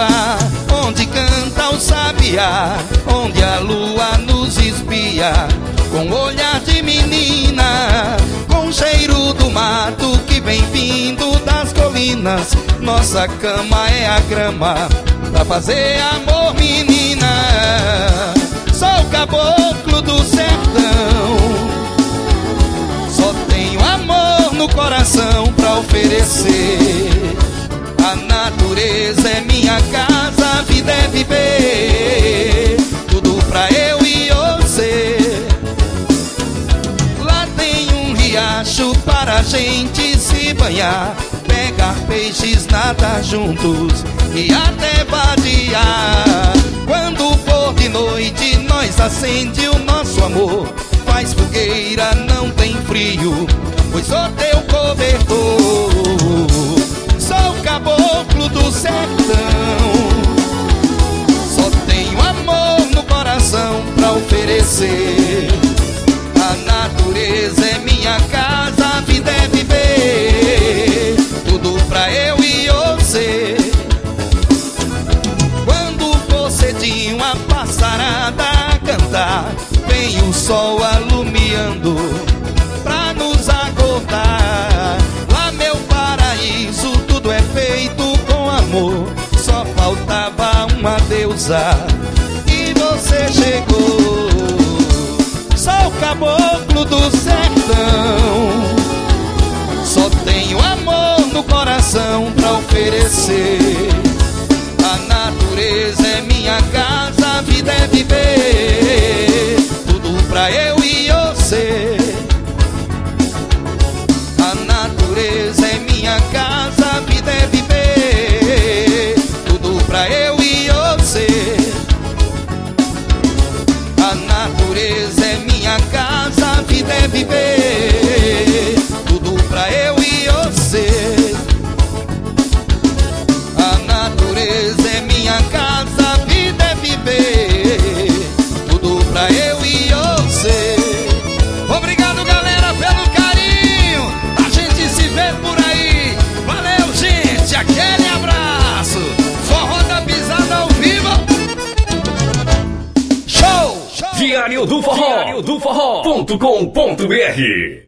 selva, onde canta o sabiá, onde a lua nos espia, com olhar de menina, com cheiro do mato que vem vindo das colinas. Nossa cama é a grama pra fazer amor, menina. Sou o caboclo do sertão, só tenho amor no coração pra oferecer. A natureza é minha casa, a vida é viver, tudo pra eu e você. Lá tem um riacho para a gente se banhar, pegar peixes, nadar juntos e até vadiar. Quando for de noite nós acende o nosso amor, faz fogueira, não tem frio, pois sou teu cobertor. Sou o caboclo do sertão, só tenho amor no coração pra oferecer. A natureza é minha casa, a vida é viver, tudo pra eu e você. Quando for cedinho a passarada a cantar, vem o sol alumiando pra nos acordar. Lá meu paraíso, tudo é feito com amor, só faltava uma deusa e você chegou. Sou o caboclo do sertão, só tenho amor no coração pra oferecer. A natureza é minha casa, a vida é viver, tudo pra eu e você. A natureza é minha casa, a vida é viver, tudo pra eu e você. A natureza é minha casa, a vida é viver, tudo pra eu e você. A natureza é minha casa, a vida é viver, tudo pra eu e você. Obrigado, galera, pelo carinho. A gente se vê por aí. Valeu, gente, aquele abraço. Forró da Pisada ao vivo. Show! Diário do Forró.com.br